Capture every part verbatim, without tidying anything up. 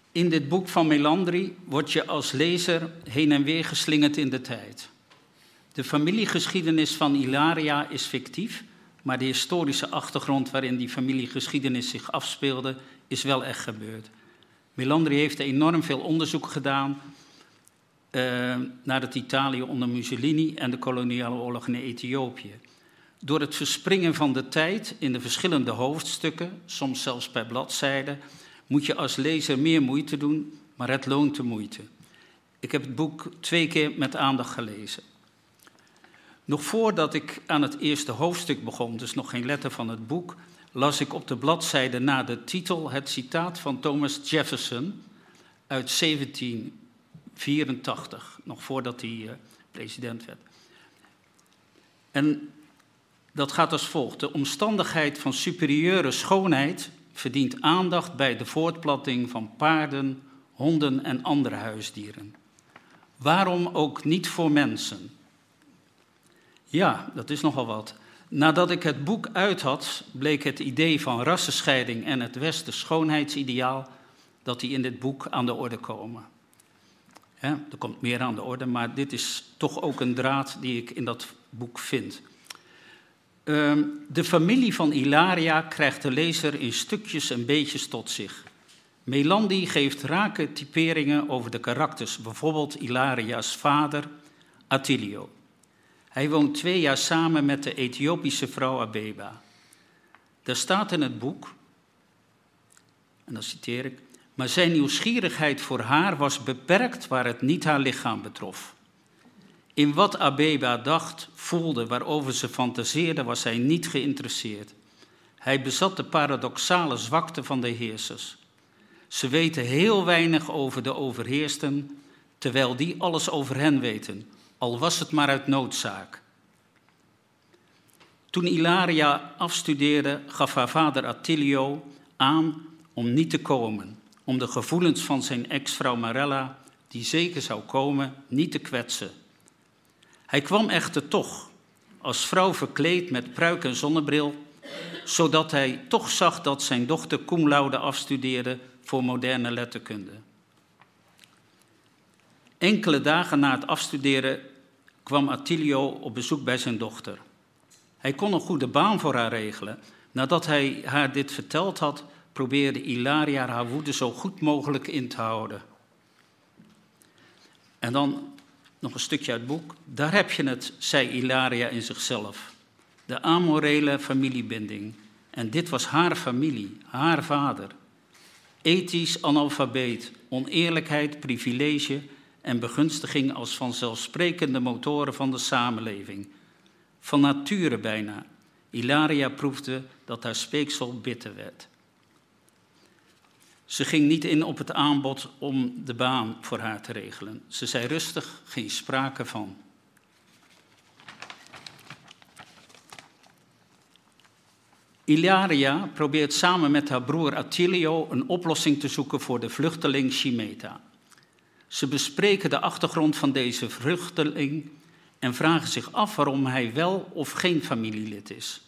In dit boek van Melandri word je als lezer heen en weer geslingerd in de tijd. De familiegeschiedenis van Ilaria is fictief, maar de historische achtergrond waarin die familiegeschiedenis zich afspeelde, is wel echt gebeurd. Melandri heeft enorm veel onderzoek gedaan uh, naar het Italië onder Mussolini en de koloniale oorlog in Ethiopië. Door het verspringen van de tijd in de verschillende hoofdstukken, soms zelfs per bladzijde, moet je als lezer meer moeite doen, maar het loont de moeite. Ik heb het boek twee keer met aandacht gelezen. Nog voordat ik aan het eerste hoofdstuk begon, dus nog geen letter van het boek, las ik op de bladzijde na de titel het citaat van Thomas Jefferson uit zeventien vierentachtig, nog voordat hij uh, president werd. En dat gaat als volgt. De omstandigheid van superieure schoonheid verdient aandacht bij de voortplanting van paarden, honden en andere huisdieren. Waarom ook niet voor mensen? Ja, dat is nogal wat. Nadat ik het boek uit had, bleek het idee van rassenscheiding en het westers schoonheidsideaal dat die in dit boek aan de orde komen. He, er komt meer aan de orde, maar dit is toch ook een draad die ik in dat boek vind. Uh, de familie van Ilaria krijgt de lezer in stukjes en beetjes tot zich. Melandri geeft rake typeringen over de karakters, bijvoorbeeld Ilaria's vader, Attilio. Hij woont twee jaar samen met de Ethiopische vrouw Abeba. Daar staat in het boek, en dan citeer ik, maar zijn nieuwsgierigheid voor haar was beperkt waar het niet haar lichaam betrof. In wat Abeba dacht, voelde, waarover ze fantaseerde, was hij niet geïnteresseerd. Hij bezat de paradoxale zwakte van de heersers. Ze weten heel weinig over de overheersten, terwijl die alles over hen weten, al was het maar uit noodzaak. Toen Ilaria afstudeerde, gaf haar vader Attilio aan om niet te komen, om de gevoelens van zijn ex-vrouw Marella, die zeker zou komen, niet te kwetsen. Hij kwam echter toch, als vrouw verkleed met pruik en zonnebril, zodat hij toch zag dat zijn dochter cum laude afstudeerde voor moderne letterkunde. Enkele dagen na het afstuderen kwam Attilio op bezoek bij zijn dochter. Hij kon een goede baan voor haar regelen. Nadat hij haar dit verteld had, probeerde Ilaria haar woede zo goed mogelijk in te houden. En dan nog een stukje uit het boek. Daar heb je het, zei Ilaria in zichzelf. De amorele familiebinding. En dit was haar familie, haar vader. Ethisch analfabeet, oneerlijkheid, privilege en begunstiging als vanzelfsprekende motoren van de samenleving. Van nature bijna. Ilaria proefde dat haar speeksel bitter werd. Ze ging niet in op het aanbod om de baan voor haar te regelen. Ze zei rustig, geen sprake van. Ilaria probeert samen met haar broer Attilio een oplossing te zoeken voor de vluchteling Shimeta. Ze bespreken de achtergrond van deze vluchteling en vragen zich af waarom hij wel of geen familielid is.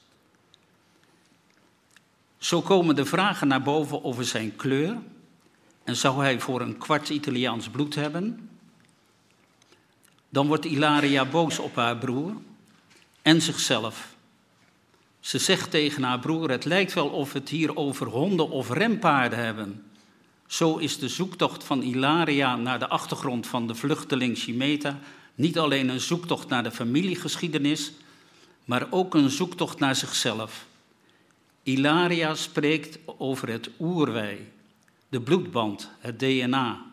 Zo komen de vragen naar boven over zijn kleur. En zou hij voor een kwart Italiaans bloed hebben? Dan wordt Ilaria boos op haar broer en zichzelf. Ze zegt tegen haar broer, het lijkt wel of we het hier over honden of renpaarden hebben. Zo is de zoektocht van Ilaria naar de achtergrond van de vluchteling Shimeta niet alleen een zoektocht naar de familiegeschiedenis, maar ook een zoektocht naar zichzelf. Ilaria spreekt over het oerwei, de bloedband, het D N A.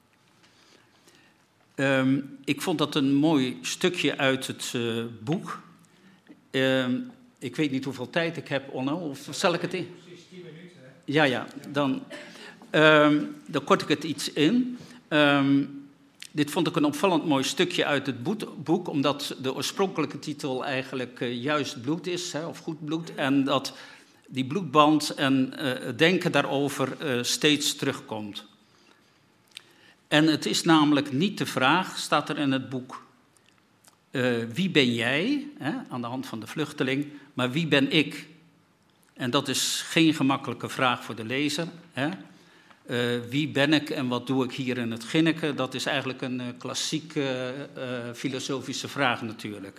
Um, ik vond dat een mooi stukje uit het uh, boek. Um, ik weet niet hoeveel tijd ik heb, Onno, of zal ik het in? Precies tien minuten, hè? Ja, ja, dan, um, dan kort ik het iets in. Um, dit vond ik een opvallend mooi stukje uit het boek, omdat de oorspronkelijke titel eigenlijk uh, juist bloed is, hè, of goed bloed, en dat die bloedband en uh, het denken daarover uh, steeds terugkomt. En het is namelijk niet de vraag, staat er in het boek, uh, wie ben jij, hè, aan de hand van de vluchteling, maar wie ben ik? En dat is geen gemakkelijke vraag voor de lezer. Hè? Uh, wie ben ik en wat doe ik hier in het Ginneke? Dat is eigenlijk een uh, klassieke uh, filosofische vraag natuurlijk.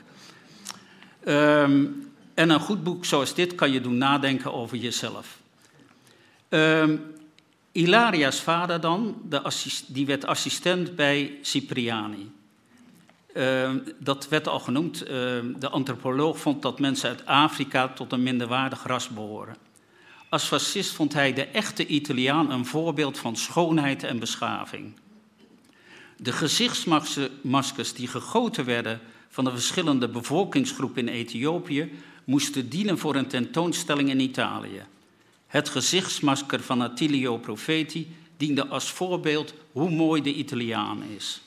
Um, en een goed boek zoals dit kan je doen nadenken over jezelf. Um, Ilaria's vader dan, de assist, die werd assistent bij Cipriani. Uh, dat werd al genoemd. Uh, de antropoloog vond dat mensen uit Afrika tot een minderwaardig ras behoren. Als fascist vond hij de echte Italiaan een voorbeeld van schoonheid en beschaving. De gezichtsmaskers die gegoten werden van de verschillende bevolkingsgroepen in Ethiopië moesten dienen voor een tentoonstelling in Italië. Het gezichtsmasker van Attilio Profeti diende als voorbeeld hoe mooi de Italiaan is.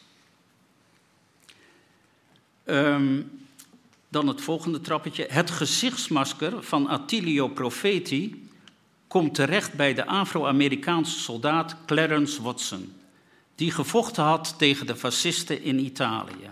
Um, dan het volgende trappetje. Het gezichtsmasker van Attilio Profeti komt terecht bij de Afro-Amerikaanse soldaat Clarence Watson, die gevochten had tegen de fascisten in Italië.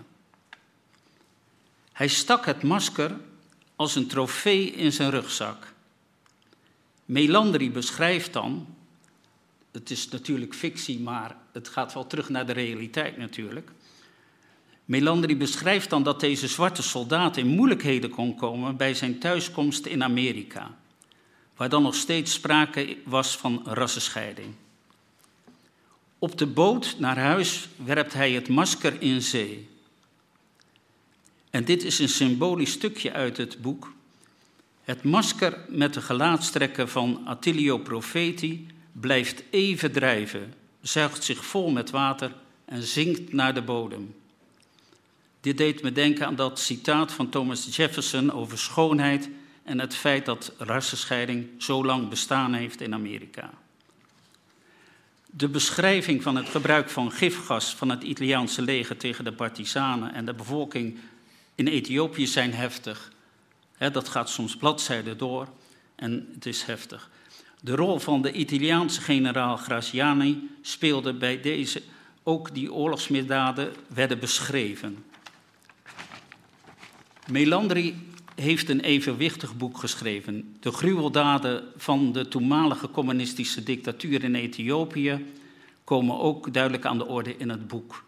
Hij stak het masker als een trofee in zijn rugzak. Melandri beschrijft dan, het is natuurlijk fictie, maar het gaat wel terug naar de realiteit natuurlijk. Melandri beschrijft dan dat deze zwarte soldaat in moeilijkheden kon komen bij zijn thuiskomst in Amerika, waar dan nog steeds sprake was van rassenscheiding. Op de boot naar huis werpt hij het masker in zee. En dit is een symbolisch stukje uit het boek. Het masker met de gelaatstrekken van Attilio Profeti blijft even drijven, zuigt zich vol met water en zinkt naar de bodem. Dit deed me denken aan dat citaat van Thomas Jefferson over schoonheid en het feit dat rassenscheiding zo lang bestaan heeft in Amerika. De beschrijving van het gebruik van gifgas van het Italiaanse leger tegen de partisanen en de bevolking in Ethiopië zijn heftig. He, dat gaat soms bladzijden door en het is heftig. De rol van de Italiaanse generaal Graziani speelde bij deze, ook die oorlogsmisdaden werden beschreven. Melandri heeft een evenwichtig boek geschreven. De gruweldaden van de toenmalige communistische dictatuur in Ethiopië komen ook duidelijk aan de orde in het boek.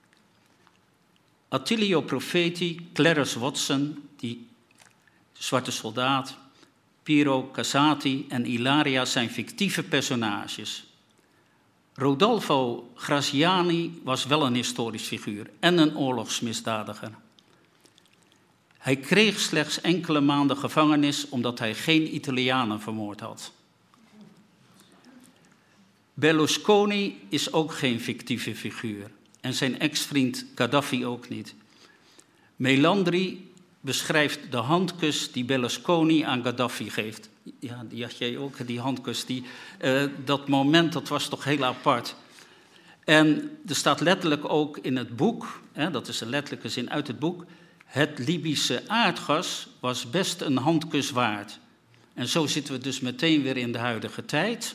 Attilio Profeti, Clarence Watson, die zwarte soldaat, Piero Casati en Ilaria zijn fictieve personages. Rodolfo Graziani was wel een historisch figuur en een oorlogsmisdadiger. Hij kreeg slechts enkele maanden gevangenis omdat hij geen Italianen vermoord had. Berlusconi is ook geen fictieve figuur en zijn ex-vriend Gaddafi ook niet. Melandri beschrijft de handkus die Berlusconi aan Gaddafi geeft. Ja, die had jij ook, die handkus. Die, uh, dat moment, dat was toch heel apart. En er staat letterlijk ook in het boek, hè, dat is een letterlijke zin uit het boek, het Libische aardgas was best een handkus waard. En zo zitten we dus meteen weer in de huidige tijd.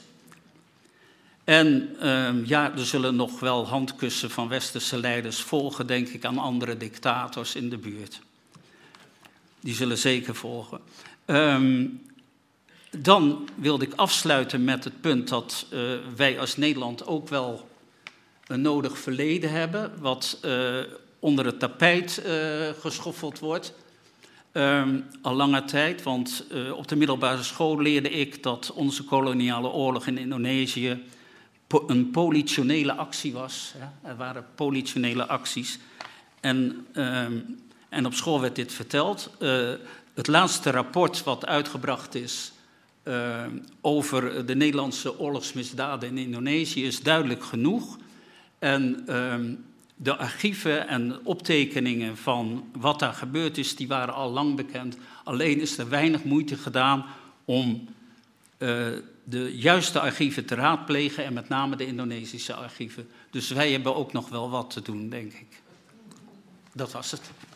En uh, ja, er zullen nog wel handkussen van westerse leiders volgen, denk ik, aan andere dictators in de buurt. Die zullen zeker volgen. Um, dan wilde ik afsluiten met het punt dat uh, wij als Nederland ook wel een nodig verleden hebben, wat uh, onder het tapijt uh, geschoffeld wordt. Um, al lange tijd, want uh, op de middelbare school leerde ik dat onze koloniale oorlog in Indonesië po- een politionele actie was. Hè? Er waren politionele acties. En, um, en op school werd dit verteld. Uh, het laatste rapport wat uitgebracht is uh, over de Nederlandse oorlogsmisdaden in Indonesië is duidelijk genoeg. En um, de archieven en optekeningen van wat daar gebeurd is, die waren al lang bekend. Alleen is er weinig moeite gedaan om uh, de juiste archieven te raadplegen en met name de Indonesische archieven. Dus wij hebben ook nog wel wat te doen, denk ik. Dat was het.